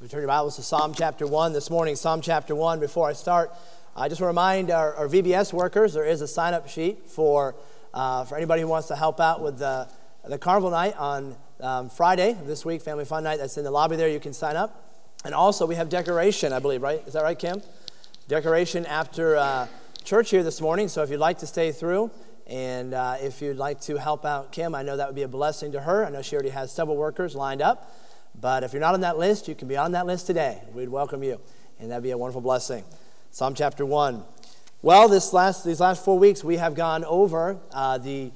We turn your Bibles to Psalm chapter 1 this morning. Psalm chapter 1. Before I start, I just want to remind our VBS workers there is a sign-up sheet for anybody who wants to help out with the carnival night on Friday this week, Family Fun Night. That's in the lobby there. You can sign up. And also we have decoration, I believe, right? Is that right, Kim? Decoration after church here this morning. So if you'd like to stay through and if you'd like to help out Kim, I know that would be a blessing to her. I know she already has several workers lined up. But if you're not on that list, you can be on that list today. We'd welcome you, and that'd be a wonderful blessing. Psalm chapter 1. Well, these last 4 weeks, we have gone over the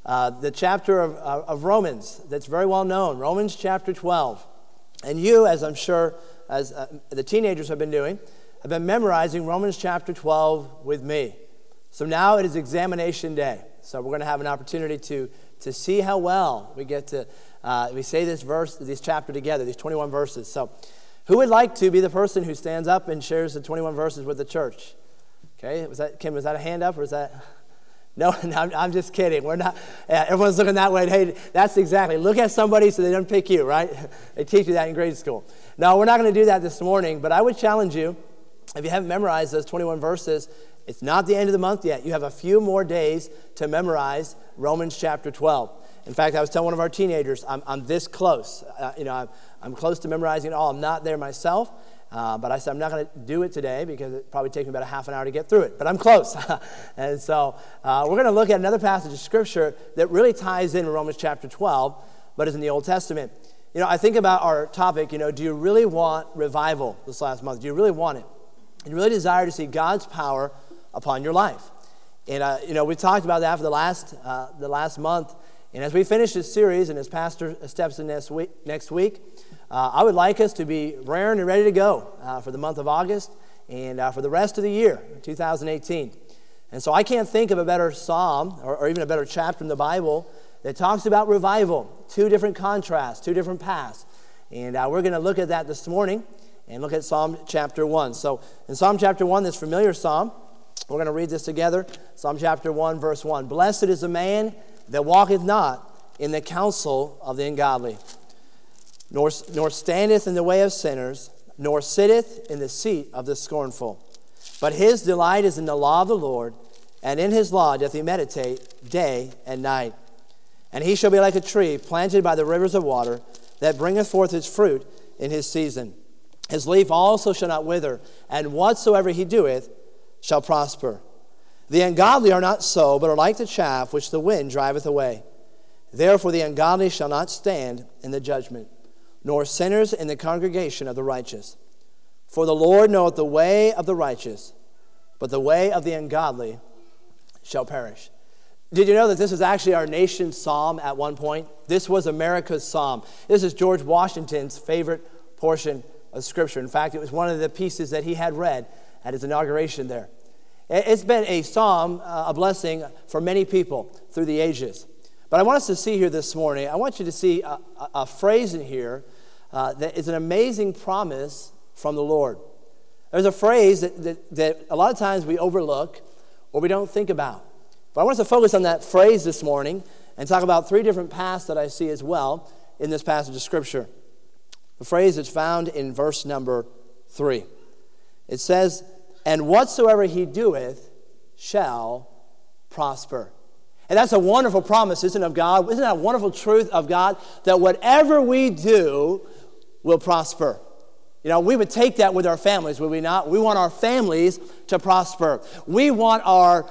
chapter of Romans that's very well known, Romans chapter 12. And you, as I'm sure, as the teenagers have been doing, have been memorizing Romans chapter 12 with me. So now it is examination day. So we're going to have an opportunity to see how well we get to we say this chapter together, these 21 verses. So who would like to be the person who stands up and shares the 21 verses with the church? Okay, Kim, was that a hand up or is that? No, I'm just kidding. We're not. Everyone's looking that way. Hey, that's exactly. Look at somebody so they don't pick you, right? They teach you that in grade school. No, we're not going to do that this morning, but I would challenge you, if you haven't memorized those 21 verses, it's not the end of the month yet. You have a few more days to memorize Romans chapter 12. In fact, I was telling one of our teenagers, I'm this close. I'm close to memorizing it all. I'm not there myself, but I said I'm not going to do it today because it probably takes me about a half an hour to get through it. But I'm close. And so we're going to look at another passage of Scripture that really ties in with Romans chapter 12, but is in the Old Testament. You know, I think about our topic, do you really want revival this last month? Do you really want it? Do you really desire to see God's power upon your life? And, we talked about that for the last month. And as we finish this series and as Pastor steps in next week, I would like us to be raring and ready to go for the month of August and for the rest of the year, 2018. And so I can't think of a better psalm or even a better chapter in the Bible that talks about revival, two different contrasts, two different paths. And we're going to look at that this morning and look at Psalm chapter 1. So in Psalm chapter 1, this familiar psalm, we're going to read this together. Psalm chapter 1, verse 1. Blessed is the man that walketh not in the counsel of the ungodly, nor standeth in the way of sinners, nor sitteth in the seat of the scornful. But his delight is in the law of the Lord, and in his law doth he meditate day and night. And he shall be like a tree planted by the rivers of water, that bringeth forth his fruit in his season. His leaf also shall not wither, and whatsoever he doeth shall prosper. The ungodly are not so, but are like the chaff which the wind driveth away. Therefore the ungodly shall not stand in the judgment, nor sinners in the congregation of the righteous. For the Lord knoweth the way of the righteous, but the way of the ungodly shall perish. Did you know that this is actually our nation's psalm at one point? This was America's psalm. This is George Washington's favorite portion of Scripture. In fact, it was one of the pieces that he had read at his inauguration there. It's been a psalm, a blessing for many people through the ages. But I want us to see here this morning, I want you to see a phrase in here that is an amazing promise from the Lord. There's a phrase that a lot of times we overlook or we don't think about. But I want us to focus on that phrase this morning and talk about three different paths that I see as well in this passage of Scripture. The phrase is found in verse number 3. It says, and whatsoever he doeth shall prosper. And that's a wonderful promise, isn't it, of God? Isn't that a wonderful truth of God? That whatever we do will prosper. We would take that with our families, would we not? We want our families to prosper. We want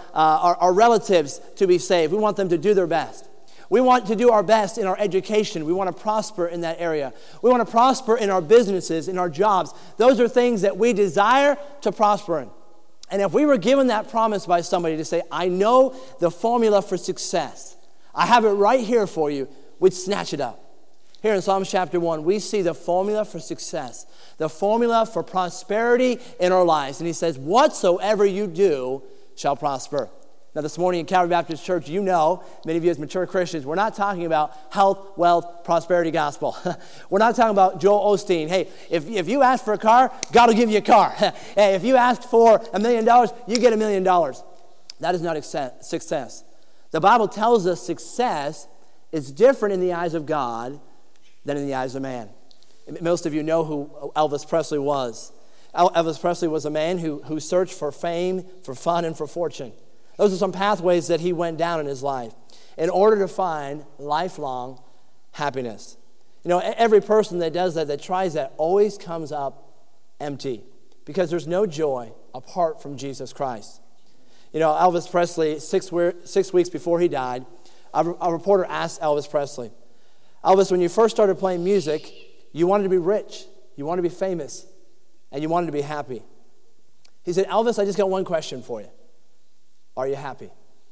our relatives to be saved. We want them to do their best. We want to do our best in our education. We want to prosper in that area. We want to prosper in our businesses, in our jobs. Those are things that we desire to prosper in. And if we were given that promise by somebody to say, I know the formula for success, I have it right here for you, we'd snatch it up. Here in Psalms chapter 1, we see the formula for success, the formula for prosperity in our lives. And he says, whatsoever you do shall prosper. Now, this morning in Calvary Baptist Church, many of you as mature Christians, we're not talking about health, wealth, prosperity gospel. We're not talking about Joel Osteen. Hey, if you ask for a car, God will give you a car. Hey, if you ask for $1 million, you get $1 million. That is not success. The Bible tells us success is different in the eyes of God than in the eyes of man. Most of you know who Elvis Presley was. Elvis Presley was a man who searched for fame, for fun, and for fortune. Those are some pathways that he went down in his life in order to find lifelong happiness. You know, every person that does that tries that, always comes up empty because there's no joy apart from Jesus Christ. You know, Elvis Presley, 6 weeks before he died, a reporter asked Elvis Presley, Elvis, when you first started playing music, you wanted to be rich, you wanted to be famous, and you wanted to be happy. He said, Elvis, I just got one question for you. Are you happy?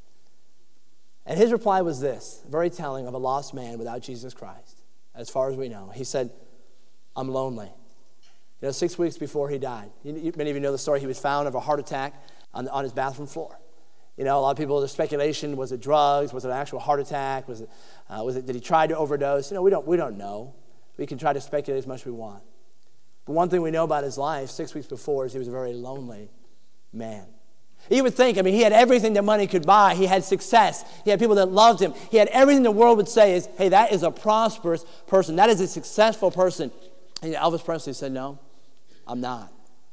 And his reply was this, very telling of a lost man without Jesus Christ, as far as we know. He said, I'm lonely. You know, 6 weeks before he died, many of you know the story, he was found of a heart attack on his bathroom floor. You know, a lot of people, there's speculation, was it drugs? Was it an actual heart attack? Did he try to overdose? You know, we don't know. We can try to speculate as much as we want. But one thing we know about his life 6 weeks before is he was a very lonely man. You would think, I mean, he had everything that money could buy. He had success. He had people that loved him. He had everything the world would say is, hey, that is a prosperous person. That is a successful person. And Elvis Presley said, no, I'm not.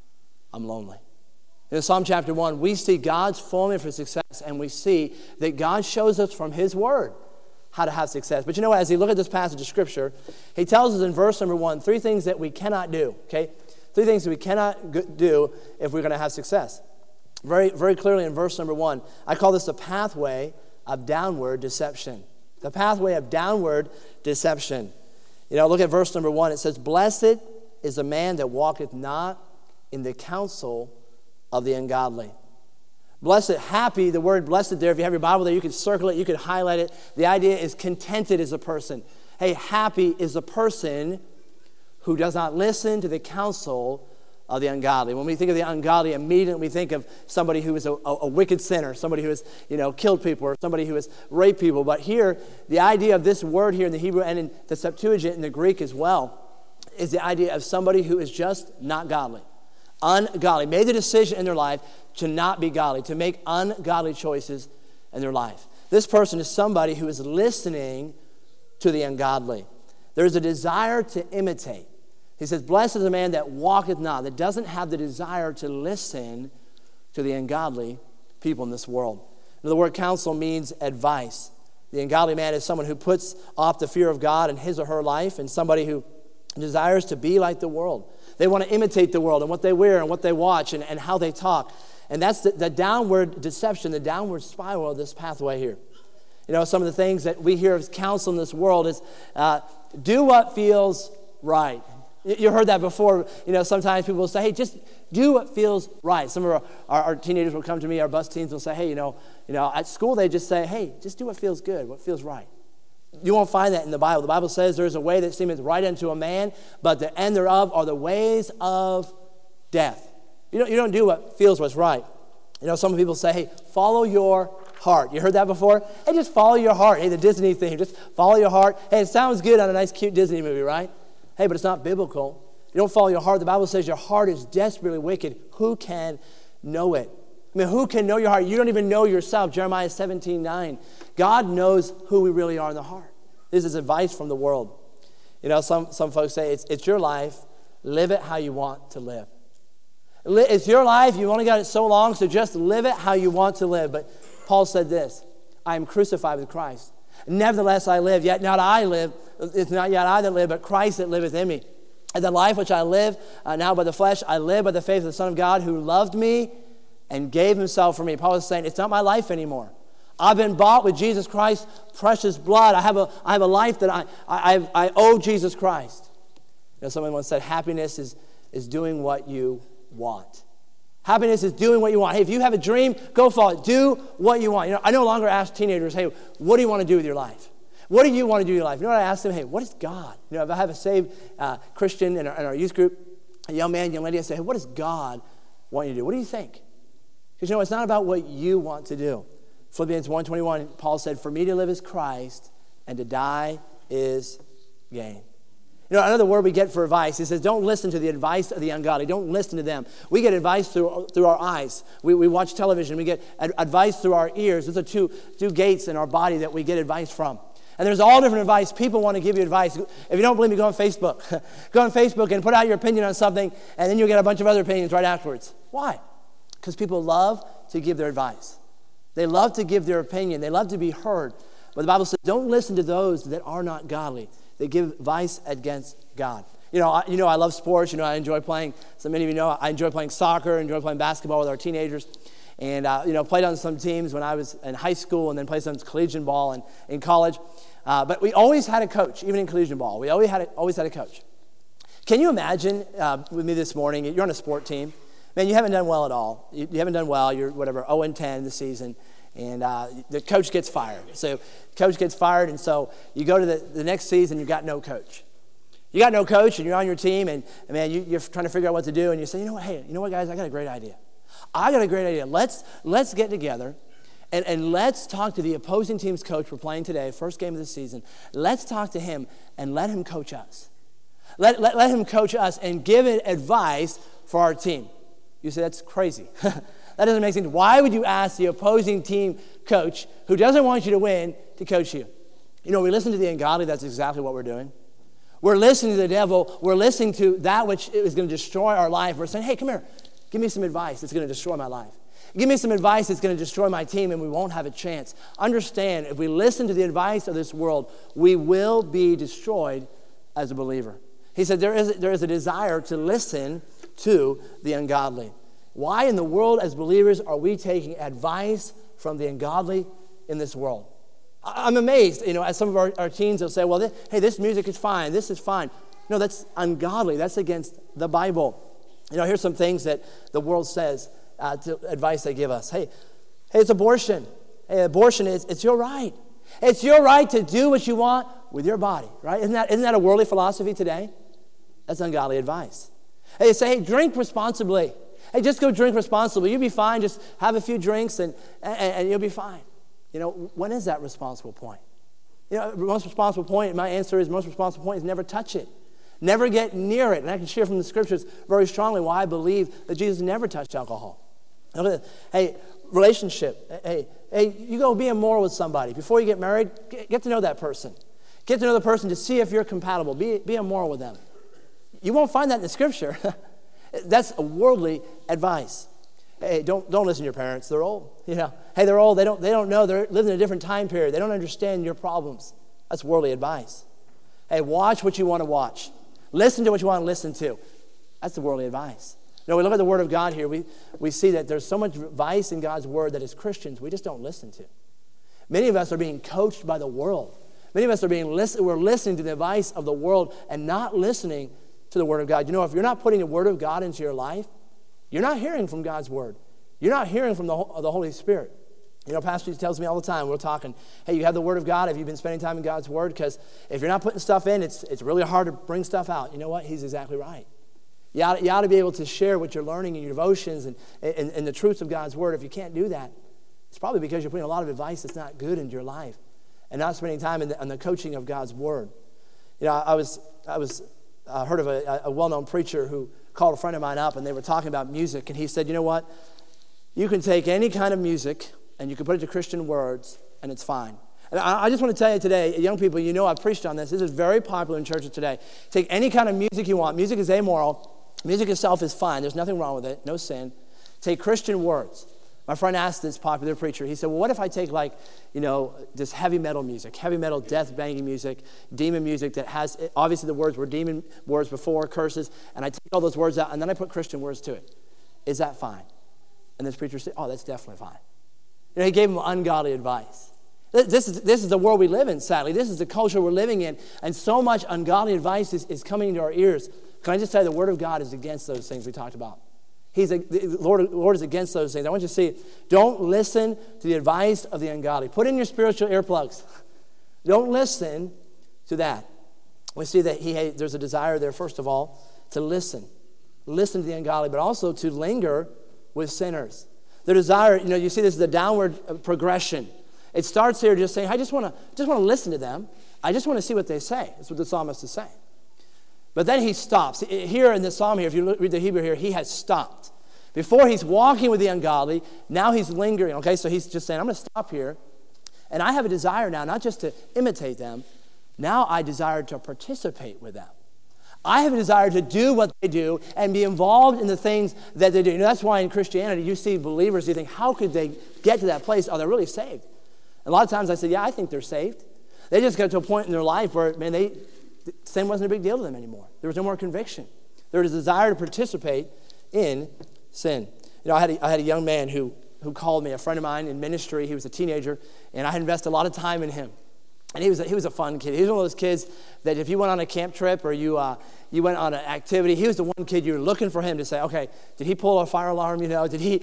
I'm lonely. In Psalm chapter 1, we see God's formula for success, and we see that God shows us from His Word how to have success. But you know what? As you look at this passage of Scripture, He tells us in verse number 1, 3 things that we cannot do, okay? 3 things that we cannot do if we're going to have success. Very, very clearly in verse number 1, I call this the pathway of downward deception. The pathway of downward deception. You know, look at verse number 1. It says, blessed is the man that walketh not in the counsel of the ungodly. Blessed, happy, the word blessed there, if you have your Bible there, you can circle it, you can highlight it. The idea is contented is a person. Hey, happy is a person who does not listen to the counsel of the ungodly. When we think of the ungodly, immediately we think of somebody who is a wicked sinner, somebody who has, killed people, or somebody who has raped people. But here, the idea of this word here in the Hebrew and in the Septuagint in the Greek as well is the idea of somebody who is just not godly. Ungodly, made the decision in their life to not be godly, to make ungodly choices in their life. This person is somebody who is listening to the ungodly. There's a desire to imitate. He says, blessed is the man that walketh not, that doesn't have the desire to listen to the ungodly people in this world. Now, the word counsel means advice. The ungodly man is someone who puts off the fear of God in his or her life, and somebody who desires to be like the world. They want to imitate the world and what they wear and what they watch and how they talk. And that's the downward deception, the downward spiral of this pathway here. You know, some of the things that we hear as counsel in this world is do what feels right. You heard that before. You know, sometimes people will say, hey, just do what feels right. Some of our teenagers will come to me, our bus teens will say, hey, you know, at school they just say, hey, just do what feels good, what feels right. You won't find that in the Bible. The Bible says there's a way that seemeth right unto a man, but the end thereof are the ways of death. You don't do what feels what's right. You know, some people say, hey, follow your heart. You heard that before? Hey, just follow your heart. Hey, the Disney thing, just follow your heart. Hey, it sounds good on a nice, cute Disney movie, right? Hey, but it's not biblical. You don't follow your heart. The Bible says your heart is desperately wicked. Who can know it? I mean, who can know your heart? You don't even know yourself. Jeremiah 17:9. God knows who we really are in the heart. This is advice from the world. You know, some folks say it's your life. Live it how you want to live. It's your life. You've only got it so long, so just live it how you want to live. But Paul said this, I am crucified with Christ. Nevertheless I live, yet not I live. It's not yet I that live, but Christ that liveth in me. And the life which I live now by the flesh, I live by the faith of the Son of God who loved me and gave himself for me. Paul is saying, it's not my life anymore. I've been bought with Jesus Christ's precious blood. I have a life that I owe Jesus Christ. You know, someone once said, happiness is doing what you want. Happiness is doing what you want. Hey, if you have a dream, go follow it. Do what you want. You know, I no longer ask teenagers, hey, what do you want to do with your life? What do you want to do with your life? You know what I ask them? Hey, what is God? You know, if I have a saved Christian in our youth group, a young man, young lady, I say, hey, what does God want you to do? What do you think? Because, you know, it's not about what you want to do. Philippians 1:21, Paul said, for me to live is Christ, and to die is gain. You know, another word we get for advice, he says, don't listen to the advice of the ungodly. Don't listen to them. We get advice through our eyes. We watch television. We get advice through our ears. Those are two gates in our body that we get advice from. And there's all different advice. People want to give you advice. If you don't believe me, go on Facebook. Go on Facebook and put out your opinion on something, and then you'll get a bunch of other opinions right afterwards. Why? Because people love to give their advice. They love to give their opinion. They love to be heard. But the Bible says, don't listen to those that are not godly. They give advice against God. I love sports. I enjoy playing. So many of you know I enjoy playing soccer, enjoy playing basketball with our teenagers. And, played on some teams when I was in high school and then played some collegiate ball and in college. But we always had a coach, even in collegiate ball. We always had a coach. Can you imagine with me this morning, you're on a sport team. Man, you haven't done well at all. You haven't done well. You're, 0-10 this season. And the coach gets fired. So coach gets fired, and so you go to the next season, you got no coach. You got no coach, and you're on your team, and man, you're trying to figure out what to do, and you say, you know what, guys, I got a great idea. Let's get together, and let's talk to the opposing team's coach. We're playing today, first game of the season. Let's talk to him and let him coach us. Let him coach us and give it advice for our team. You say, that's crazy. That doesn't make sense. Why would you ask the opposing team coach who doesn't want you to win to coach you? We listen to the ungodly. That's exactly what we're doing. We're listening to the devil. We're listening to that which is going to destroy our life. We're saying, hey, come here. Give me some advice that's going to destroy my life. Give me some advice that's going to destroy my team, and we won't have a chance. Understand, if we listen to the advice of this world, we will be destroyed as a believer. He said there is a desire to listen to the ungodly. Why in the world, as believers, are we taking advice from the ungodly in this world? I'm amazed, as some of our teens will say, well, this music is fine, this is fine. No, that's ungodly. That's against the Bible. Here's some things that the world says, advice they give us. Hey, it's abortion. Hey, abortion it's your right. It's your right to do what you want with your body, right? Isn't that a worldly philosophy today? That's ungodly advice. Hey, they say, drink responsibly. Hey, just go drink responsibly. You'll be fine. Just have a few drinks and you'll be fine. When is that responsible point? Most responsible point, my answer is most responsible point is never touch it. Never get near it. And I can share from the scriptures very strongly why I believe that Jesus never touched alcohol. Hey, relationship. Hey, you go be immoral with somebody. Before you get married, get to know that person. Get to know the person to see if you're compatible. Be immoral with them. You won't find that in the scripture. That's a worldly advice. Hey, don't listen to your parents. They're old. Hey, they're old. They don't know. They're living in a different time period. They don't understand your problems. That's worldly advice. Hey, watch what you want to watch. Listen to what you want to listen to. That's the worldly advice. We look at the Word of God here. We see that there's so much advice in God's Word that as Christians we just don't listen to. Many of us are being coached by the world. Many of us we're listening to the advice of the world and not listening to the Word of God. If you're not putting the Word of God into your life, you're not hearing from God's Word. You're not hearing from the Holy Spirit. Pastor tells me all the time, we're talking, hey, you have the Word of God. Have you been spending time in God's Word? Because if you're not putting stuff in, it's really hard to bring stuff out. You know what? He's exactly right. You ought to be able to share what you're learning in your devotions and the truths of God's Word. If you can't do that, it's probably because you're putting a lot of advice that's not good into your life and not spending time in the coaching of God's Word. I heard of a well-known preacher who called a friend of mine up, and they were talking about music, and he said, you know what? You can take any kind of music, and you can put it to Christian words, and it's fine. And I just want to tell you today, young people, I've preached on this. This is very popular in churches today. Take any kind of music you want. Music is amoral. Music itself is fine. There's nothing wrong with it. No sin. Take Christian words. My friend asked this popular preacher, he said, well, what if I take this heavy metal music, heavy metal death banging music, demon music that has, obviously the words were demon words before, curses, and I take all those words out, and then I put Christian words to it. Is that fine? And this preacher said, oh, that's definitely fine. He gave him ungodly advice. This is the world we live in, sadly. This is the culture we're living in, and so much ungodly advice is coming into our ears. Can I just say the Word of God is against those things we talked about? The Lord is against those things. I want you to see, don't listen to the advice of the ungodly. Put in your spiritual earplugs. Don't listen to that. We see that there's a desire there, first of all, to listen. Listen to the ungodly, but also to linger with sinners. The desire, you see this is a downward progression. It starts here just saying, I just want to listen to them. I just want to see what they say. That's what the psalmist is saying. But then he stops. Here in the psalm here, if you read the Hebrew here, he has stopped. Before he's walking with the ungodly, now he's lingering. Okay, so he's just saying, I'm going to stop here. And I have a desire now, not just to imitate them, now I desire to participate with them. I have a desire to do what they do and be involved in the things that they do. That's why in Christianity, you see believers, you think, how could they get to that place? Are they really saved? And a lot of times I say, yeah, I think they're saved. They just got to a point in their life where, man, sin wasn't a big deal to them anymore. There was no more conviction. There was a desire to participate in sin. I had a young man who called me, a friend of mine in ministry. He was a teenager, and I had invested a lot of time in him. And he was a fun kid. He was one of those kids that if you went on a camp trip or you went on an activity, he was the one kid you were looking for him to say, okay, did he pull a fire alarm? Did he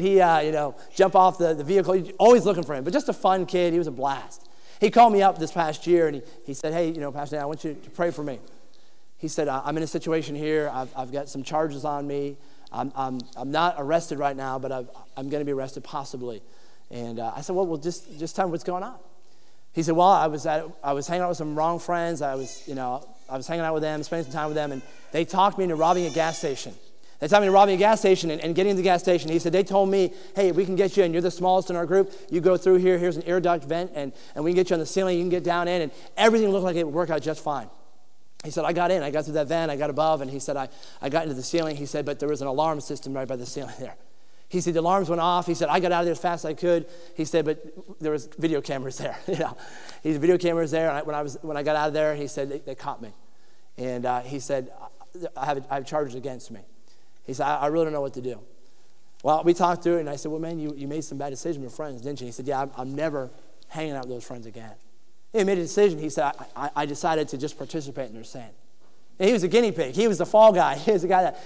jump off the vehicle? You're always looking for him. But just a fun kid. He was a blast. He called me up this past year and he said, hey, Pastor Dan, I want you to pray for me. He said, I'm in a situation here. I've got some charges on me. I'm not arrested right now, but I'm going to be arrested possibly. And I said, well, just tell me what's going on. He said, well, I was hanging out with some wrong friends. I was hanging out with them, spending some time with them, and they talked me into robbing a gas station. They talked me into robbing a gas station and getting to the gas station. He said, they told me, hey, we can get you in. You're the smallest in our group. You go through here. Here's an air duct vent, and we can get you on the ceiling. You can get down in, and everything looked like it would work out just fine. He said, I got in. I got through that vent. I got above, and he said, I got into the ceiling. He said, but there was an alarm system right by the ceiling there. He said, the alarms went off. He said, I got out of there as fast as I could. He said, but there was video cameras there. He said, video cameras there. And when I got out of there, he said, they caught me. And he said, I have charges against me. He said, I really don't know what to do. Well, we talked through it, and I said, well, man, you made some bad decisions with friends, didn't you? He said, yeah, I'm never hanging out with those friends again. He made a decision. He said, I decided to just participate in their sin. And he was a guinea pig. He was the fall guy. He was the guy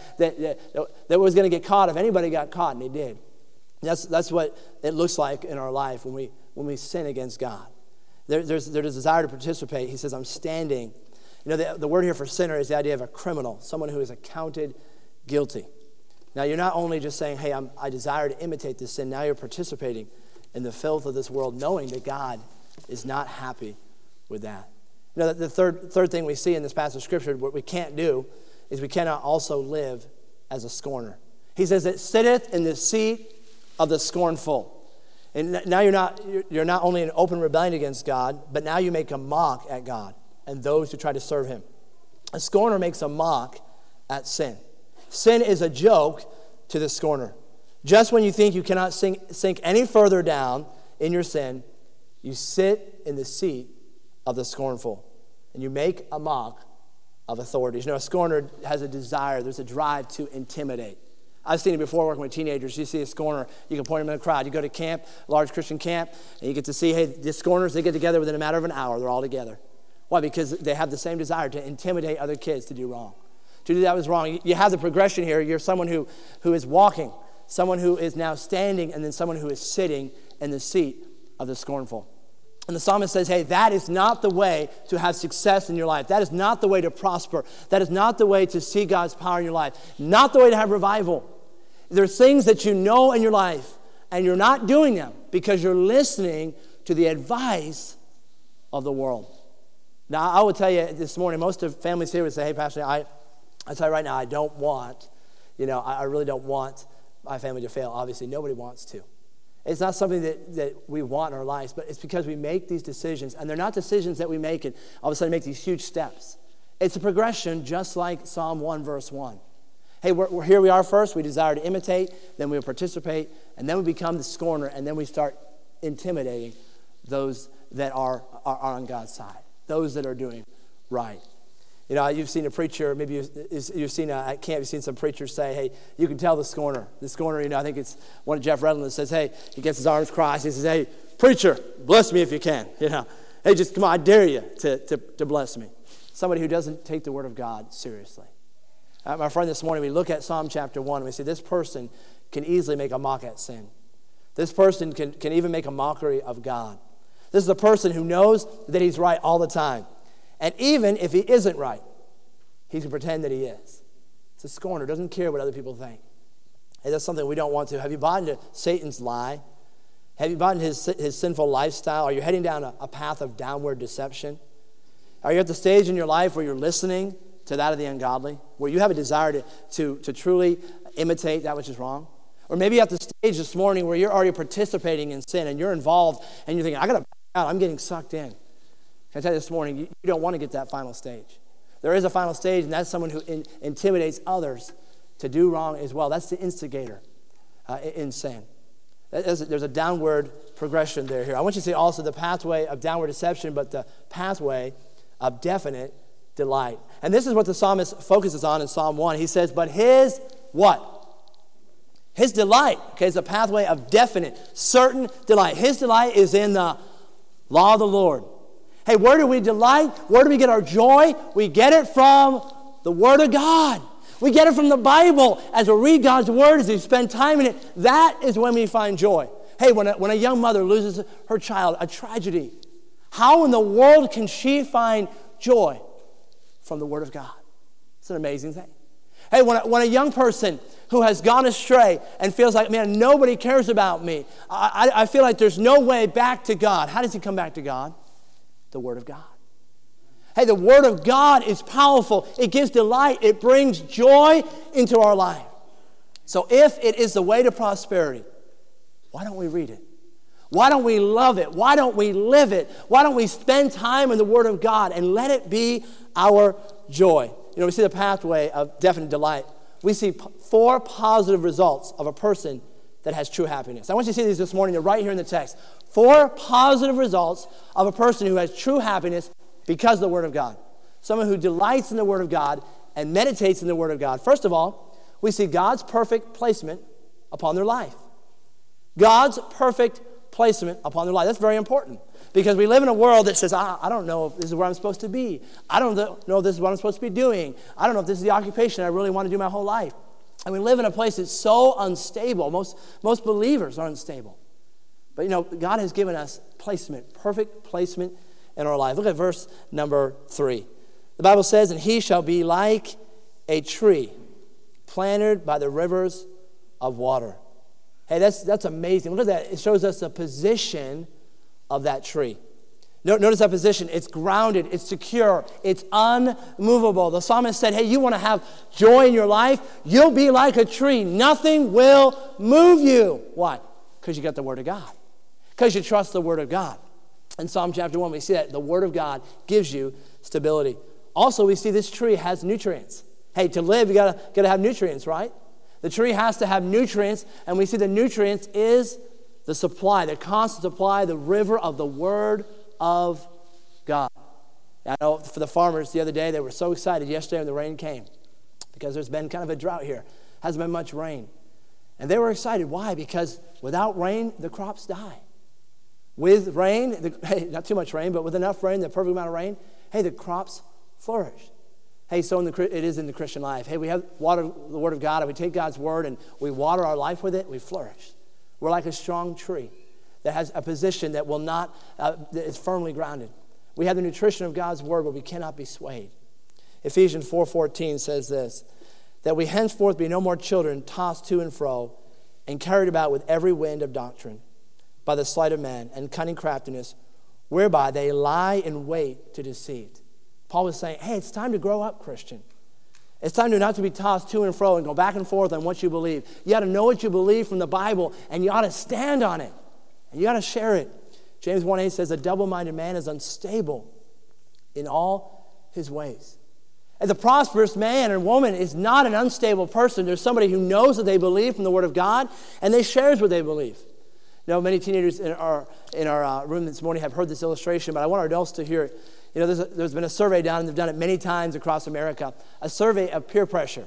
that was going to get caught if anybody got caught, and he did. That's what it looks like in our life when we sin against God. There's a desire to participate. He says, I'm standing. The word here for sinner is the idea of a criminal, someone who is accounted guilty. Now, you're not only just saying, hey, I desire to imitate this sin. Now you're participating in the filth of this world, knowing that God is not happy with that. The third thing we see in this passage of Scripture, what we can't do is we cannot also live as a scorner. He says, it sitteth in the seat of the scornful. And now you're not only in open rebellion against God, but now you make a mock at God and those who try to serve him. A scorner makes a mock at sin. Sin is a joke to the scorner. Just when you think you cannot sink any further down in your sin, you sit in the seat of the scornful. And you make a mock of authorities. A scorner has a desire, there's a drive to intimidate. I've seen it before working with teenagers. You see a scorner, you can point them in a crowd. You go to camp, large Christian camp, and you get to see, hey, the scorners, they get together within a matter of an hour. They're all together. Why? Because they have the same desire to intimidate other kids to do wrong. To do that was wrong. You have the progression here. You're someone who is walking, someone who is now standing, and then someone who is sitting in the seat of the scornful. And the psalmist says, hey, that is not the way to have success in your life. That is not the way to prosper. That is not the way to see God's power in your life. Not the way to have revival. There's things that you know in your life, and you're not doing them because you're listening to the advice of the world. Now, I will tell you this morning, most of families here would say, hey, Pastor, I tell you right now, I don't want, I really don't want my family to fail. Obviously, nobody wants to. It's not something that we want in our lives, but it's because we make these decisions, and they're not decisions that we make and all of a sudden make these huge steps. It's a progression just like Psalm 1, verse 1. Hey, we're here we are first. We desire to imitate, then we participate, and then we become the scorner, and then we start intimidating those that are on God's side, those that are doing right. You've seen a preacher, maybe you've seen at camp, you've seen some preachers say, hey, you can tell the scorner. The scorner, I think it's one of Jeff Redland that says, hey, he gets his arms crossed. He says, hey, preacher, bless me if you can. Hey, just come on, I dare you to bless me. Somebody who doesn't take the word of God seriously. My friend, this morning, we look at Psalm chapter 1, and we say this person can easily make a mock at sin. This person can even make a mockery of God. This is a person who knows that he's right all the time. And even if he isn't right, he can pretend that he is. It's a scorner, doesn't care what other people think. Hey, that's something we don't want to. Have you bought into Satan's lie? Have you bought into his sinful lifestyle? Are you heading down a path of downward deception? Are you at the stage in your life where you're listening to that of the ungodly? Where you have a desire to truly imitate that which is wrong? Or maybe you're at the stage this morning where you're already participating in sin and you're involved and you're thinking, I got to back I'm getting sucked in. Can I tell you this morning, you don't want to get that final stage. There is a final stage, and that's someone who intimidates others to do wrong as well. That's the instigator in sin. There's a downward progression there here. I want you to see also the pathway of downward deception, but the pathway of definite delight. And this is what the psalmist focuses on in Psalm 1. He says, but his what? His delight, okay, is a pathway of definite, certain delight. His delight is in the law of the Lord. Hey, where do we delight? Where do we get our joy? We get it from the Word of God. We get it from the Bible. As we read God's Word, as we spend time in it, that is when we find joy. Hey, when a young mother loses her child, a tragedy, how in the world can she find joy from the Word of God? It's an amazing thing. Hey, when a young person who has gone astray and feels like, man, nobody cares about me, I feel like there's no way back to God. How does he come back to God? The Word of God. Hey, the Word of God is powerful. It gives delight. It brings joy into our life. So if it is the way to prosperity, why don't we read it? Why don't we love it? Why don't we live it? Why don't we spend time in the Word of God and let it be our joy? You know, we see the pathway of definite delight. We see 4 positive results of a person that has true happiness. I want you to see these this morning. They're right here in the text. 4 positive results of a person who has true happiness because of the Word of God. Someone who delights in the Word of God and meditates in the Word of God. First of all, we see God's perfect placement upon their life. God's perfect placement upon their life. That's very important because we live in a world that says, I don't know if this is where I'm supposed to be. I don't know if this is what I'm supposed to be doing. I don't know if this is the occupation I really want to do my whole life. And we live in a place that's so unstable. Most believers are unstable. But, you know, God has given us placement, perfect placement in our life. Look at verse number 3. The Bible says, and he shall be like a tree planted by the rivers of water. Hey, that's amazing. Look at that. It shows us the position of that tree. Notice that position. It's grounded. It's secure. It's unmovable. The psalmist said, hey, you want to have joy in your life? You'll be like a tree. Nothing will move you. Why? Because you got the Word of God. Because you trust the Word of God. In Psalm chapter 1, we see that the Word of God gives you stability. Also, we see this tree has nutrients. Hey, to live, you got to have nutrients, right? The tree has to have nutrients, and we see the nutrients is the supply, the constant supply, the river of the Word of God. I know for the farmers the other day, they were so excited yesterday when the rain came because there's been kind of a drought here. Hasn't been much rain. And they were excited. Why? Because without rain, the crops die. With rain, not too much rain, but with enough rain, the perfect amount of rain, hey, the crops flourish. Hey, so it is in the Christian life. Hey, we have water the Word of God, and we take God's Word and we water our life with it, we flourish. We're like a strong tree that has a position that will not, that is firmly grounded. We have the nutrition of God's Word where we cannot be swayed. Ephesians 4:14 says this, that we henceforth be no more children tossed to and fro and carried about with every wind of doctrine by the sleight of man and cunning craftiness, whereby they lie in wait to deceit. Paul was saying, hey, it's time to grow up, Christian. It's time not to be tossed to and fro and go back and forth on what you believe. You got to know what you believe from the Bible, and you ought to stand on it, and you got to share it. James 1:8 says, a double-minded man is unstable in all his ways. And the prosperous man or woman is not an unstable person. There's somebody who knows what they believe from the Word of God, and they shares what they believe. You know, many teenagers in our room this morning have heard this illustration, but I want our adults to hear it. You know, there's been a survey done, and they've done it many times across America, a survey of peer pressure.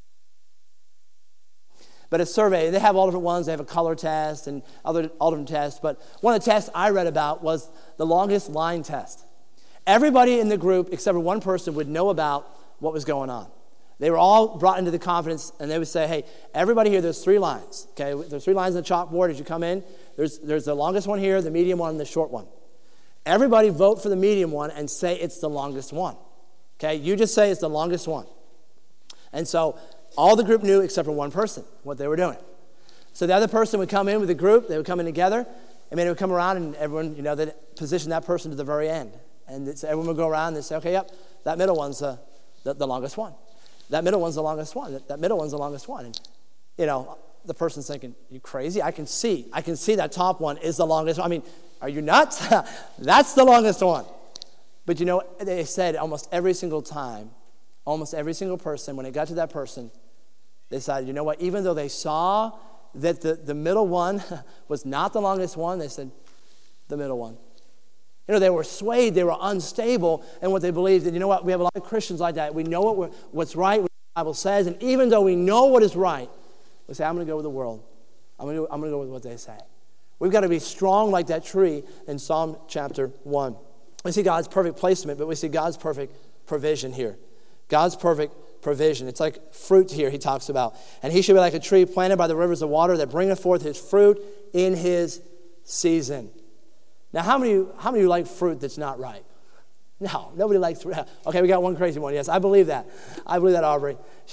But a survey, they have all different ones. They have a color test and all different tests. But one of the tests I read about was the longest line test. Everybody in the group, except for one person, would know about what was going on. They were all brought into the confidence, and they would say, hey, everybody here, there's 3 lines. Okay, there's 3 lines on the chalkboard as you come in. There's the longest one here, the medium one, and the short one. Everybody vote for the medium one and say it's the longest one. Okay, you just say it's the longest one. And so all the group knew except for one person what they were doing. So the other person would come in with the group, they would come in together, and then they would come around and everyone, you know, they'd position that person to the very end. And everyone would go around and say, okay, yep, that middle one's the longest one. That middle one's the longest one. That middle one's the longest one. And, you know, the person's thinking, you crazy? I can see that top one is the longest one. I mean, Are you nuts? That's the longest one. But you know, they said almost every single time, almost every single person, when it got to that person, they decided, you know what, even though they saw that the middle one was not the longest one, they said, the middle one. You know, they were swayed, they were unstable in what they believed. And you know what, we have a lot of Christians like that. We know what's right, what the Bible says, and even though we know what is right, we say, I'm going to go with the world. I'm going to go with what they say. We've got to be strong like that tree in Psalm chapter 1. We see God's perfect placement, but we see God's perfect provision here. God's perfect provision. It's like fruit here he talks about. And he should be like a tree planted by the rivers of water that bringeth forth his fruit in his season. Now, how many of you like fruit that's not ripe? No, nobody likes fruit. Okay, we got one crazy one. Yes, I believe that. I believe that, Aubrey.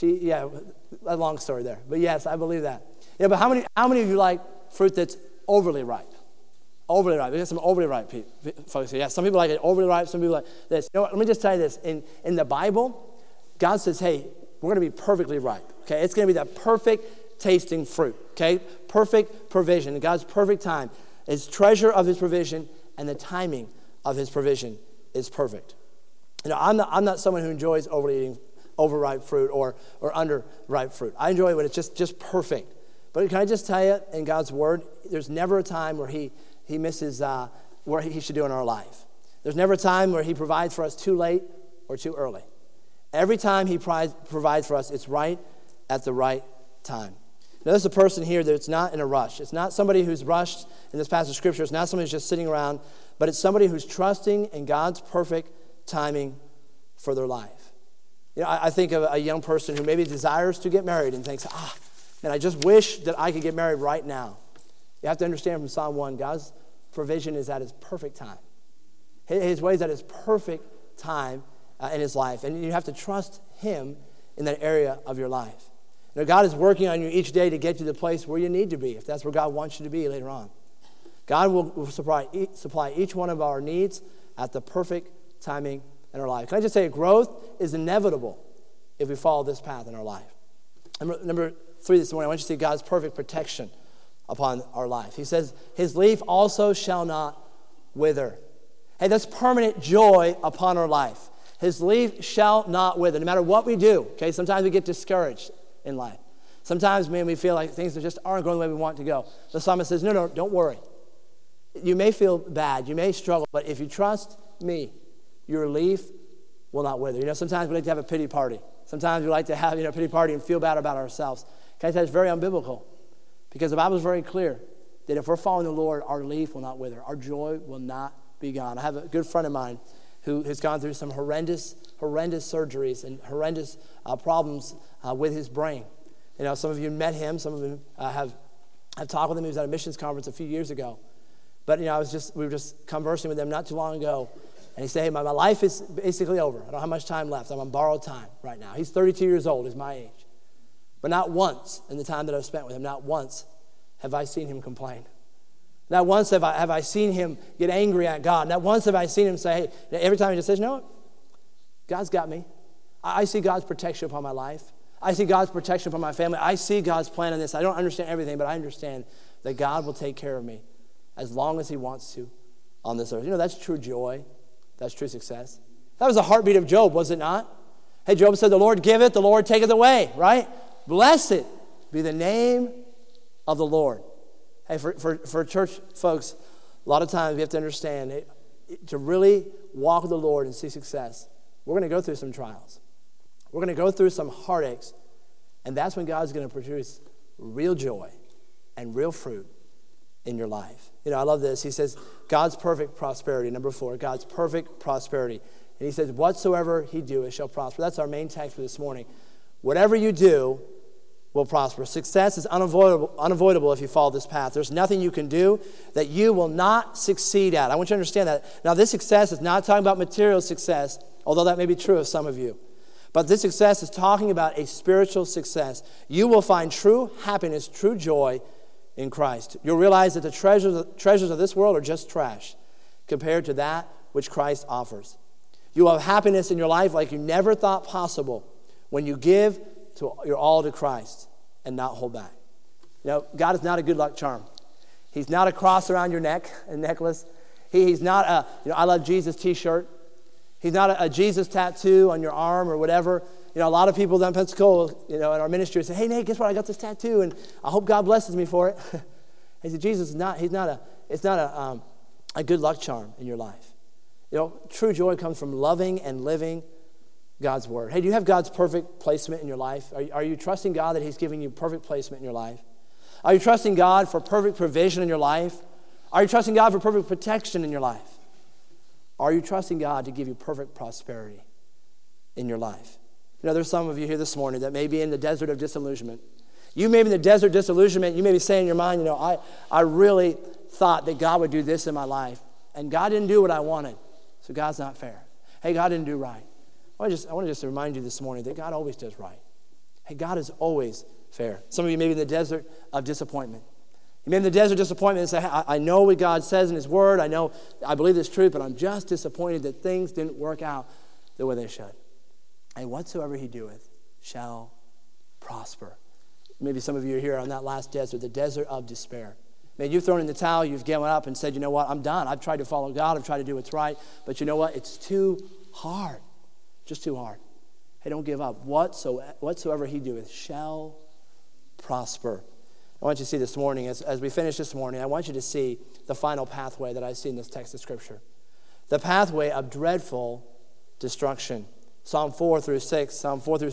A long story there. But yes, I believe that. Yeah, but how many of you like fruit that's overly ripe? Overly ripe. We got some overly ripe folks here. Yeah, some people like it overly ripe. Some people like this. You know what? Let me just tell you this. In the Bible, God says, hey, we're going to be perfectly ripe. Okay, it's going to be the perfect tasting fruit. Okay, perfect provision. God's perfect time. His treasure of his provision and the timing of his provision is perfect. You know, I'm not someone who enjoys eating overripe fruit or underripe fruit. I enjoy it when it's just perfect. But can I just tell you, in God's word, there's never a time where he misses what he should do in our life. There's never a time where he provides for us too late or too early. Every time he provides for us, it's right at the right time. Now, there's a person here that's not in a rush. It's not somebody who's rushed in this passage of Scripture. It's not somebody who's just sitting around, but it's somebody who's trusting in God's perfect timing for their life. You know, I think of a young person who maybe desires to get married and thinks, man, I just wish that I could get married right now. You have to understand from Psalm 1, God's provision is at his perfect time. His way is at his perfect time in his life. And you have to trust him in that area of your life. You know, God is working on you each day to get you to the place where you need to be, if that's where God wants you to be later on. God will supply each one of our needs at the perfect timing in our life. Can I just say, growth is inevitable if we follow this path in our life. Number 3 this morning, I want you to see God's perfect protection upon our life. He says, his leaf also shall not wither. Hey, that's permanent joy upon our life. His leaf shall not wither, no matter what we do. Okay, sometimes we get discouraged in life. Sometimes, man, we feel like things just aren't going the way we want to go. The psalmist says, no, don't worry. You may feel bad, you may struggle, but if you trust me, your leaf will not wither. You know, sometimes we like to have a pity party. Sometimes we like to have, a pity party and feel bad about ourselves. Can I tell you, it's very unbiblical, because the Bible is very clear that if we're following the Lord, our leaf will not wither. Our joy will not be gone. I have a good friend of mine who has gone through some horrendous surgeries and horrendous problems with his brain. You know, some of you met him. Some of you have talked with him. He was at a missions conference a few years ago. But, we were just conversing with him not too long ago. And he said, hey, my life is basically over. I don't have much time left. I'm on borrowed time right now. He's 32 years old. He's my age. But not once in the time that I've spent with him, not once have I seen him complain. Not once have I seen him get angry at God. Not once have I seen him say, hey, every time he just says, you know what? God's got me. I see God's protection upon my life. I see God's protection upon my family. I see God's plan in this. I don't understand everything, but I understand that God will take care of me as long as he wants to on this earth. You know, that's true joy. That's true success. That was the heartbeat of Job, was it not? Hey, Job said, the Lord giveth, the Lord taketh away, right? Blessed be the name of the Lord. Hey, for church folks, a lot of times we have to understand to really walk with the Lord and see success, we're going to go through some trials. We're going to go through some heartaches, and that's when God's going to produce real joy and real fruit in your life. You know, I love this. He says, God's perfect prosperity. Number 4, God's perfect prosperity. And he says, whatsoever he doeth shall prosper. That's our main text for this morning. Whatever you do will prosper. Success is unavoidable if you follow this path. There's nothing you can do that you will not succeed at. I want you to understand that. Now, this success is not talking about material success, although that may be true of some of you. But this success is talking about a spiritual success. You will find true happiness, true joy in Christ. You'll realize that the treasures of this world are just trash compared to that which Christ offers. You will have happiness in your life like you never thought possible when you give your all to Christ and not hold back. You know, God is not a good luck charm. He's not a cross around your neck, a necklace. He's not a, I love Jesus t-shirt. He's not a Jesus tattoo on your arm or whatever. A lot of people down in Pensacola, in our ministry say, hey, Nate, guess what? I got this tattoo, and I hope God blesses me for it. He said, Jesus is not, it's not a good luck charm in your life. True joy comes from loving and living God's word. Hey, do you have God's perfect placement in your life? Are you trusting God that he's giving you perfect placement in your life? Are you trusting God for perfect provision in your life? Are you trusting God for perfect protection in your life? Are you trusting God to give you perfect prosperity in your life? There's some of you here this morning that may be in the desert of disillusionment. You may be in the desert of disillusionment. You may be saying in your mind, I really thought that God would do this in my life, and God didn't do what I wanted, so God's not fair. Hey, God didn't do right. I want to just remind you this morning that God always does right. Hey, God is always fair. Some of you may be in the desert of disappointment. You may be in the desert of disappointment and say, hey, I know what God says in his word. I believe this truth, but I'm just disappointed that things didn't work out the way they should. And whatsoever he doeth shall prosper. Maybe some of you are here on that last desert, the desert of despair. Maybe you've thrown in the towel, you've given up and said, you know what, I'm done. I've tried to follow God, I've tried to do what's right, but you know what, it's too hard. Just too hard. Hey, don't give up. Whatsoever he doeth shall prosper. I want you to see this morning, as we finish this morning, I want you to see the final pathway that I see in this text of Scripture. The pathway of dreadful destruction. Psalm 4 through 6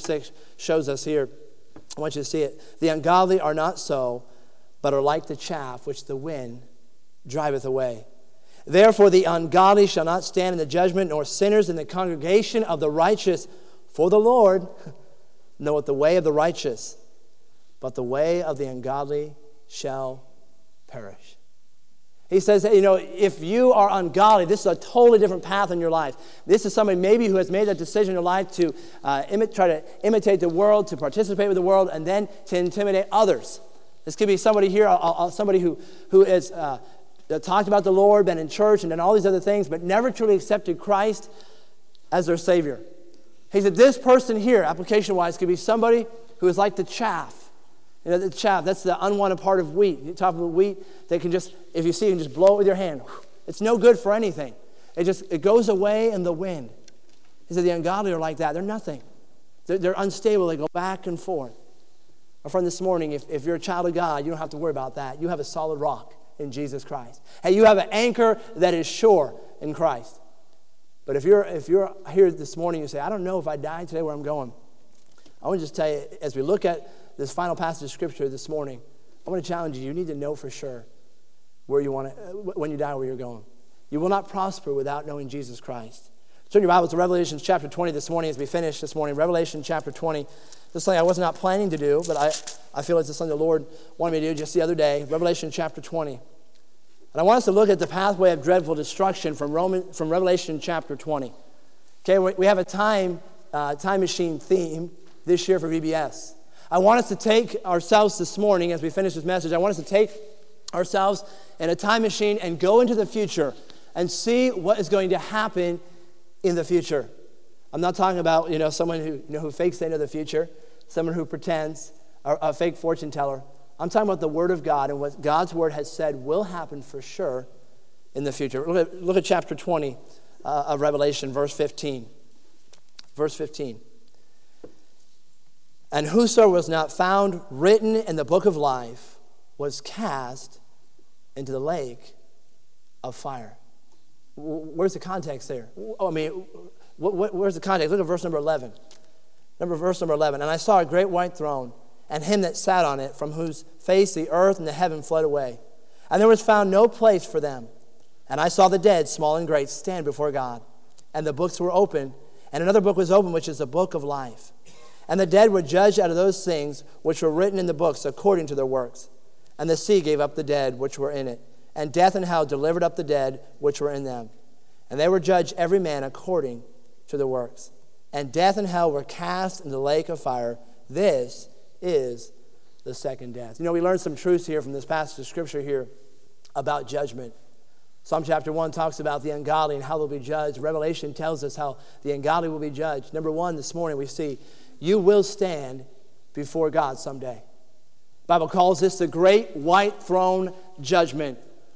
shows us here. I want you to see it. The ungodly are not so, but are like the chaff which the wind driveth away. Therefore the ungodly shall not stand in the judgment, nor sinners in the congregation of the righteous. For the Lord knoweth the way of the righteous, but the way of the ungodly shall perish. He says, if you are ungodly, this is a totally different path in your life. This is somebody maybe who has made that decision in your life to try to imitate the world, to participate with the world, and then to intimidate others. This could be somebody here, somebody who is talked about the Lord, been in church, and done all these other things, but never truly accepted Christ as their Savior. He said, this person here, application-wise, could be somebody who is like the chaff. The chaff, that's the unwanted part of wheat. You talk about wheat, they can just, if you see, you can just blow it with your hand. It's no good for anything. It goes away in the wind. He said the ungodly are like that. They're nothing. They're unstable. They go back and forth. My friend, this morning, if you're a child of God, you don't have to worry about that. You have a solid rock in Jesus Christ. Hey, you have an anchor that is sure in Christ. But if you're here this morning, you say, I don't know if I die today where I'm going. I want to just tell you, as we look at this final passage of Scripture this morning, I want to challenge you. You need to know for sure where you want to, when you die, where you're going. You will not prosper without knowing Jesus Christ. Turn your Bibles to Revelation chapter 20 this morning as we finish this morning. Revelation chapter 20. This is something I was not planning to do, but I feel it's something the Lord wanted me to do just the other day. Revelation chapter 20. And I want us to look at the pathway of dreadful destruction from Revelation chapter 20. Okay, we have a time machine theme this year for VBS. I want us to take ourselves this morning, as we finish this message, I want us to take ourselves in a time machine and go into the future and see what is going to happen in the future. I'm not talking about, someone who fakes they know the future, someone who pretends, or a fake fortune teller. I'm talking about the Word of God and what God's Word has said will happen for sure in the future. Look at chapter 20 of Revelation, verse 15. Verse 15. And whoso was not found written in the book of life was cast into the lake of fire. Where's the context there? Where's the context? Look at verse number 11. Verse number 11. And I saw a great white throne, and him that sat on it, from whose face the earth and the heaven fled away. And there was found no place for them. And I saw the dead, small and great, stand before God. And the books were opened, and another book was opened, which is the book of life. And the dead were judged out of those things which were written in the books according to their works. And the sea gave up the dead which were in it. And death and hell delivered up the dead which were in them. And they were judged every man according to their works. And death and hell were cast into the lake of fire. This is the second death. We learned some truths here from this passage of Scripture here about judgment. Psalm chapter 1 talks about the ungodly and how they'll be judged. Revelation tells us how the ungodly will be judged. Number one, this morning we see you will stand before God someday. The Bible calls this the great white throne judgment.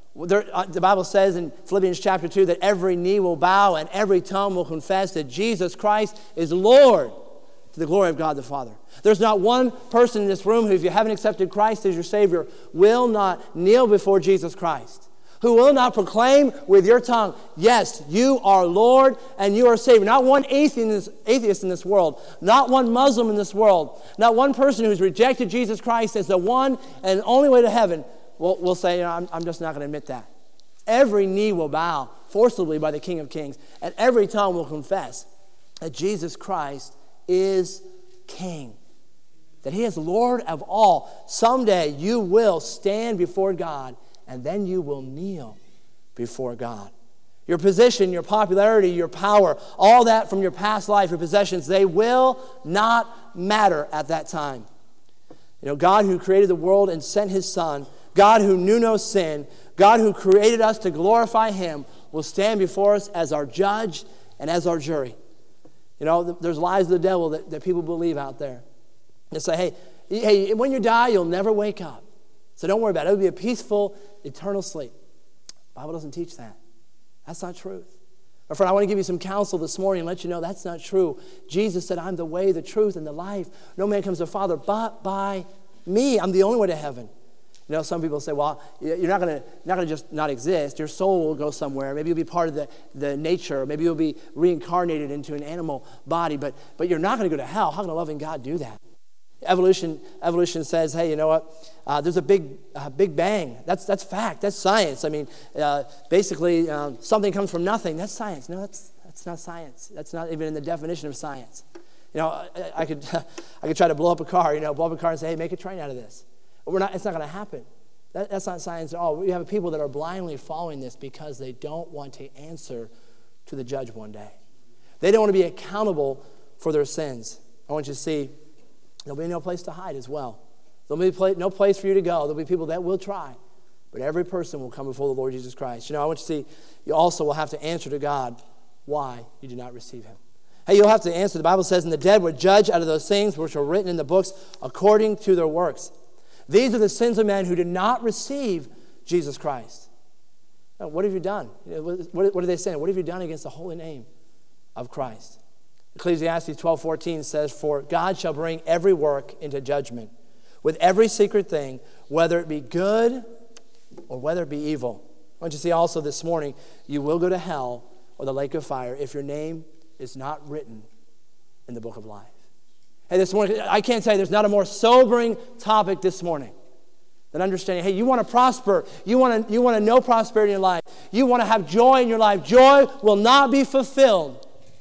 The Bible says in Philippians chapter 2 that every knee will bow and every tongue will confess that Jesus Christ is Lord, to the glory of God the Father. There's not one person in this room who, if you haven't accepted Christ as your Savior, will not kneel before Jesus Christ, who will not proclaim with your tongue, yes, you are Lord and you are Savior. Not one atheist in this world, not one Muslim in this world, not one person who's rejected Jesus Christ as the one and only way to heaven will say, I'm just not going to admit that. Every knee will bow forcibly by the King of Kings, and every tongue will confess that Jesus Christ is King, that He is Lord of all. Someday you will stand before God, and then you will kneel before God. Your position, your popularity, your power, all that from your past life, your possessions, they will not matter at that time. You know, God who created the world and sent His Son, God who knew no sin, God who created us to glorify Him, will stand before us as our judge and as our jury. You know, there's lies of the devil that people believe out there. They say, hey, when you die, you'll never wake up. So don't worry about it. It'll be a peaceful, eternal sleep. The Bible doesn't teach that. That's not truth. My friend, I want to give you some counsel this morning and let you know that's not true. Jesus said, I'm the way, the truth, and the life. No man comes to the Father but by me. I'm the only way to heaven. You know, some people say, well, you're not going to just not exist. Your soul will go somewhere. Maybe you'll be part of the nature. Maybe you'll be reincarnated into an animal body. But you're not going to go to hell. How can a loving God do that? Evolution says, hey, you know what? There's a big bang. That's fact. That's science. I mean, basically, something comes from nothing. That's science. No, that's not science. That's not even in the definition of science. You know, I could try to blow up a car. You know, blow up a car and say, hey, make a train out of this. It's not going to happen. That's not science at all. We have people that are blindly following this because they don't want to answer to the judge one day. They don't want to be accountable for their sins. I want you to see there'll be no place to hide as well. There'll be no place for you to go. There'll be people that will try, but every person will come before the Lord Jesus Christ. You know, I want you to see you also will have to answer to God why you did not receive Him. Hey, you'll have to answer. The Bible says, and the dead were judged out of those things which were written in the books according to their works. These are the sins of men who did not receive Jesus Christ. Now, what have you done? What are they saying? What have you done against the holy name of Christ? Ecclesiastes 12:14 says, for God shall bring every work into judgment, with every secret thing, whether it be good or whether it be evil. I want you to see also this morning, you will go to hell or the lake of fire if your name is not written in the book of life. Hey, this morning, I can't tell you there's not a more sobering topic this morning than understanding, hey, you want to prosper. You want to know prosperity in your life. You want to have joy in your life. Joy will not be fulfilled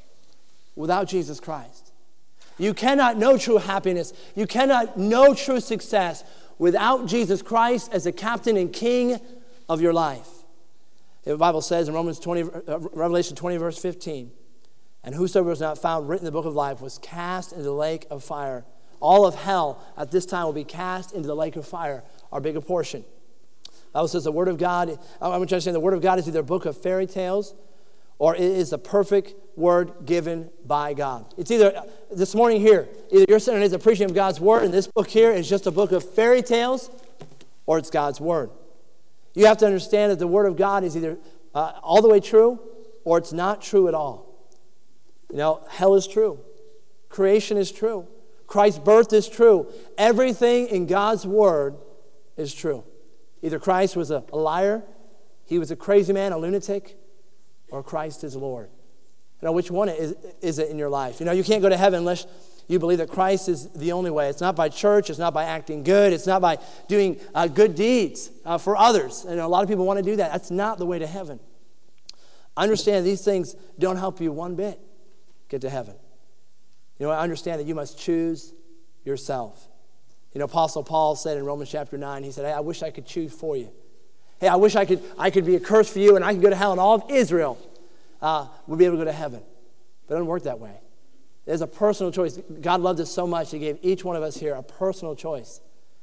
without Jesus Christ. You cannot know true happiness. You cannot know true success without Jesus Christ as the captain and king of your life. The Bible says in Revelation 20, verse 15, and whosoever was not found written in the book of life was cast into the lake of fire. All of hell at this time will be cast into the lake of fire, our bigger portion. The Bible says the Word of God, I'm trying to say the Word of God is either a book of fairy tales or it is the perfect Word given by God. It's either, this morning here, either you're sitting as a preaching of God's Word and this book here is just a book of fairy tales or it's God's Word. You have to understand that the Word of God is either all the way true or it's not true at all. You know, hell is true. Creation is true. Christ's birth is true. Everything in God's Word is true. Either Christ was a liar, He was a crazy man, a lunatic, or Christ is Lord. You know, which one is it in your life? You know, you can't go to heaven unless you believe that Christ is the only way. It's not by church. It's not by acting good. It's not by doing good deeds for others. And a lot of people want to do that. That's not the way to heaven. Understand these things don't help you one bit get to heaven. You know, I understand that you must choose yourself. You know, Apostle Paul said in Romans chapter 9, he said, hey, I wish I could choose for you. Hey, I wish I could be a curse for you and I could go to hell and all of Israel would be able to go to heaven. But it doesn't work that way. There's a personal choice. God loved us so much, He gave each one of us here a personal choice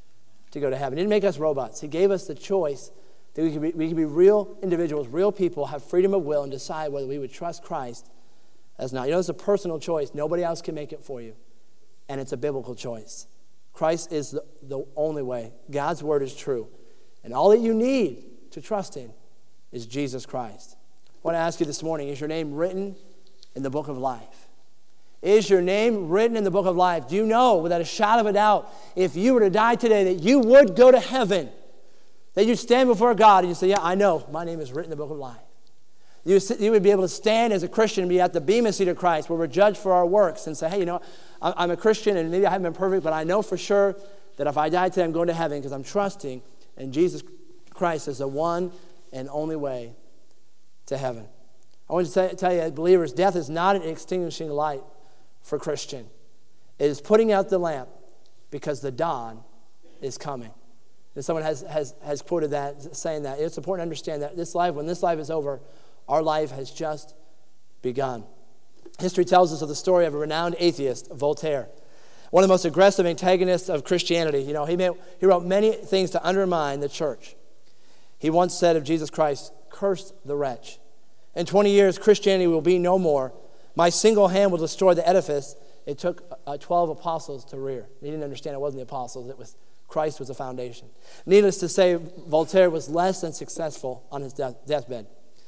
to go to heaven. He didn't make us robots. He gave us the choice that we could be real individuals, real people, have freedom of will and decide whether we would trust Christ as not. You know, it's a personal choice. Nobody else can make it for you. And it's a biblical choice. Christ is the only way. God's word is true. And all that you need to trust in is Jesus Christ. I want to ask you this morning, is your name written in the book of life? Is your name written in the book of life? Do you know without a shadow of a doubt, if you were to die today, that you would go to heaven? That you'd stand before God and you say, yeah, I know, my name is written in the book of life. You would be able to stand as a Christian and be at the bema seat of Christ where we're judged for our works and say, hey, I'm a Christian and maybe I haven't been perfect, but I know for sure that if I die today, I'm going to heaven because I'm trusting in Jesus Christ as the one and only way to heaven. I want to tell you, believers, death is not an extinguishing light for Christian. It is putting out the lamp because the dawn is coming. And someone has quoted that, saying that. It's important to understand that when this life is over, our life has just begun. History tells us of the story of a renowned atheist, Voltaire, one of the most aggressive antagonists of Christianity. He wrote many things to undermine the church. He once said of Jesus Christ, "Curse the wretch. In 20 years, Christianity will be no more. My single hand will destroy the edifice it took 12 apostles to rear." He didn't understand it wasn't the apostles. Christ was the foundation. Needless to say, Voltaire was less than successful on his deathbed.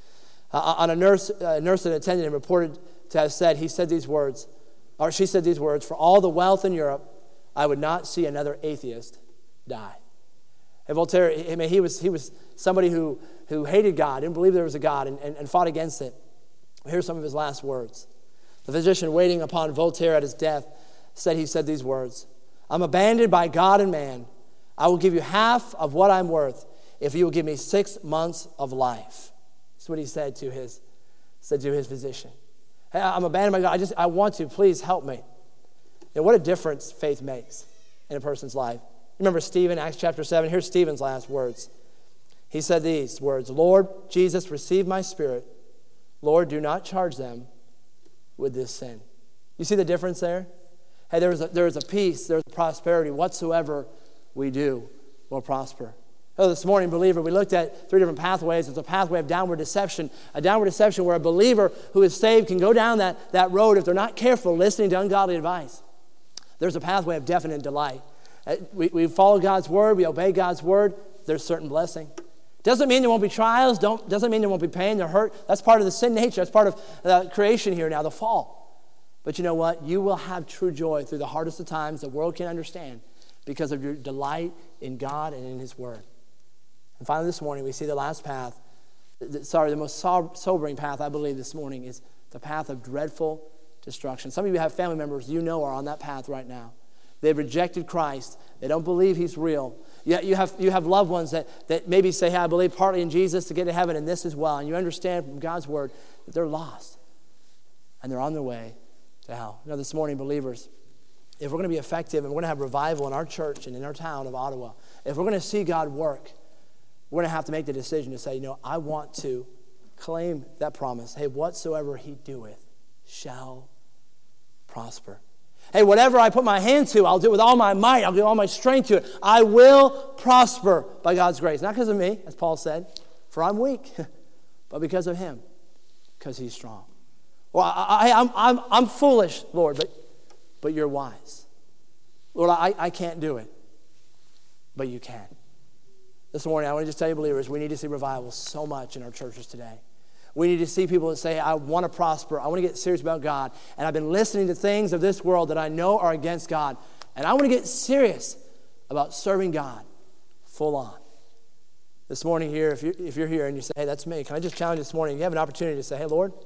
A nurse that attended him reported to have said, she said these words, "For all the wealth in Europe, I would not see another atheist die." And Voltaire, he was somebody who hated God, didn't believe there was a God, and fought against it. Here's some of his last words. The physician waiting upon Voltaire at his death he said these words, "I'm abandoned by God and man. I will give you half of what I'm worth if you will give me 6 months of life." That's what he said to his physician. "Hey, I'm abandoned by God. I want to. Please help me." What a difference faith makes in a person's life. Remember Stephen, Acts chapter 7. Here's Stephen's last words. He said these words, "Lord Jesus, receive my spirit. Lord, do not charge them with this sin." You see the difference there? Hey, there is a peace, there's a prosperity. Whatsoever we do will prosper. This morning, believer, we looked at 3 different pathways. There's a pathway of downward deception. A downward deception where a believer who is saved can go down that road if they're not careful listening to ungodly advice. There's a pathway of definite delight. We follow God's word. We obey God's word. There's certain blessing. Doesn't mean there won't be trials. Doesn't mean there won't be pain or hurt. That's part of the sin nature. That's part of creation here now, the fall. But you know what? You will have true joy through the hardest of times the world can't understand because of your delight in God and in His word. And finally this morning, we see the last path. The most sobering path, I believe, this morning is the path of dreadful destruction. Some of you have family members you know are on that path right now. They've rejected Christ. They don't believe He's real. Yet you have loved ones that maybe say, "Hey, I believe partly in Jesus to get to heaven, and this as well." And you understand from God's word that they're lost and they're on their way to hell. This morning, believers, if we're going to be effective and we're going to have revival in our church and in our town of Ottawa, if we're going to see God work, we're going to have to make the decision to say, I want to claim that promise. Hey, whatsoever He doeth shall prosper. Hey, whatever I put my hand to, I'll do it with all my might. I'll give all my strength to it. I will prosper by God's grace. Not because of me, as Paul said, for I'm weak, but because of Him, because He's strong. Well, I'm foolish, Lord, but You're wise. Lord, I can't do it, but You can. This morning, I want to just tell you, believers, we need to see revival so much in our churches today. We need to see people that say, I want to prosper. I want to get serious about God. And I've been listening to things of this world that I know are against God. And I want to get serious about serving God full on. This morning here, if you're here and you say, "Hey, that's me," can I just challenge you this morning? You have an opportunity to say, "Hey, Lord,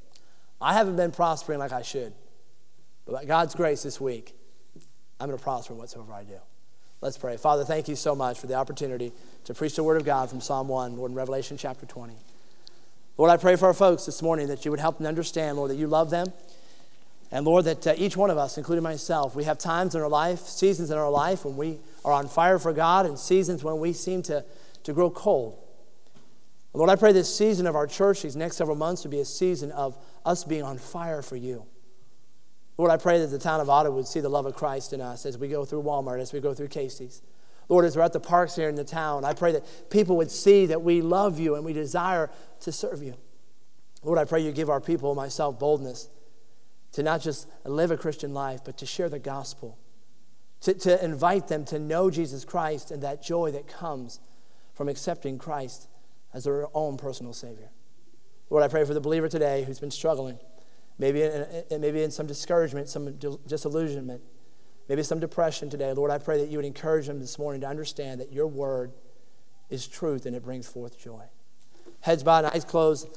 I haven't been prospering like I should. But by God's grace this week, I'm going to prosper in whatsoever I do." Let's pray. Father, thank You so much for the opportunity to preach the Word of God from Psalm 1, Lord, in Revelation chapter 20. Lord, I pray for our folks this morning that You would help them understand, Lord, that You love them. And Lord, that each one of us, including myself, we have times in our life, seasons in our life when we are on fire for God and seasons when we seem to grow cold. Lord, I pray this season of our church, these next several months, would be a season of us being on fire for You. Lord, I pray that the town of Ottawa would see the love of Christ in us as we go through Walmart, as we go through Casey's. Lord, as we're at the parks here in the town, I pray that people would see that we love You and we desire to serve You. Lord, I pray You give our people, myself, boldness to not just live a Christian life, but to share the gospel, to invite them to know Jesus Christ and that joy that comes from accepting Christ as their own personal Savior. Lord, I pray for the believer today who's been struggling, maybe in some discouragement, some disillusionment, maybe some depression today. Lord, I pray that you would encourage them this morning to understand that your word is truth and it brings forth joy. Heads bowed and eyes closed.